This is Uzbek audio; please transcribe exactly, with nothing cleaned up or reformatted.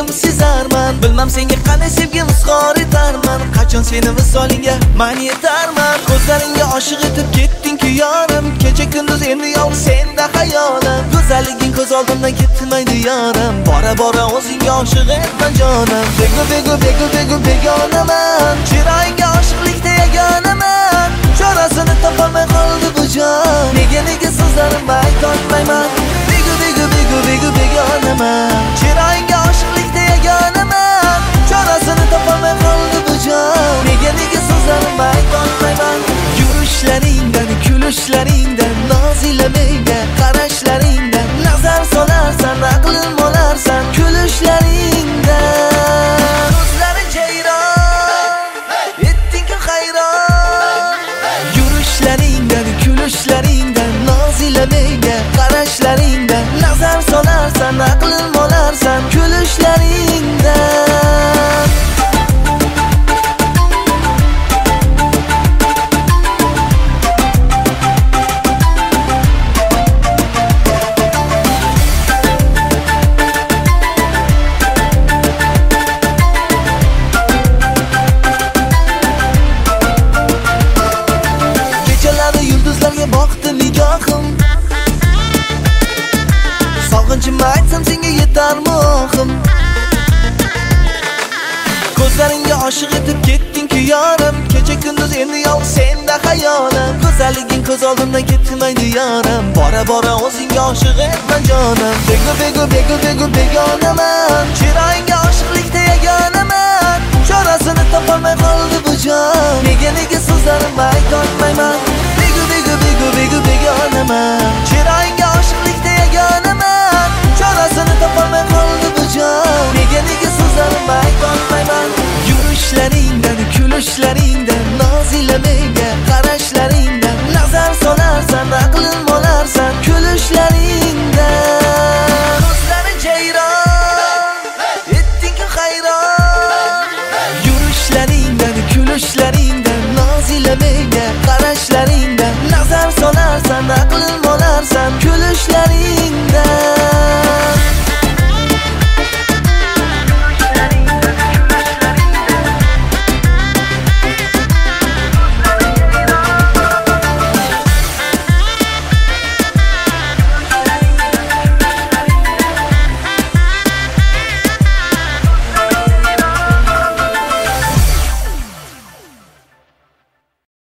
ekanligim sezarman. Bilmam senga qanday sevgim izhor etarman. Qachon seni visolingga man yetarman. Ko'zlaringga oshiq etib ketding-ku yorim. Kecha kunduz endi yolg'iz senda hayolim. Go'zalliging ko'z oldimdan ketmaydi yorim. Bora bora o'zingga oshiq etman jonim. Begu begu begu begu begonaman. Chiroyingga oshiqlikda yagonaman. Chorasini topolmay qoldi bu jon. Nega nega so'zlarimni aytolmayman. Begu begu begu begu begonaman. Chiroyingga oshiqlikda yagonaman. Chorasini topolmay qoldi bu jon. Nega nega so'zlarimni aytolmayman. Yurishlaringdan, kulishlaringdan, nozila menga qarashlaringdan nazar solarsan, aqlim olarsan kulishlaringdan. Ko'zlaring jayron, etding-ku hayron. Yurishlaringdan, kulishlaringdan, nozila menga qarashlaringdan nazar solarsan, aqlim olarsan kulishlaringdan. Boqdi nigohim, sog'inchimni aytsam senga yetarmi ohim. Ko'zlaringga oshiq etib ketding-ku yorim. Kecha kunduz endi yolg'iz senda hayolim. Go'zalliging ko'z oldimdan ketmaydi yorim. Bora bora o'zingga oshiq etman jonim. Begu begu begu begu begonaman. Chiroyingga oshiqlikda yagonaman. Chorasini topolmay qoldi bu jon. Nega nega so'zlarimni aytolmayman. Begu begu begu begu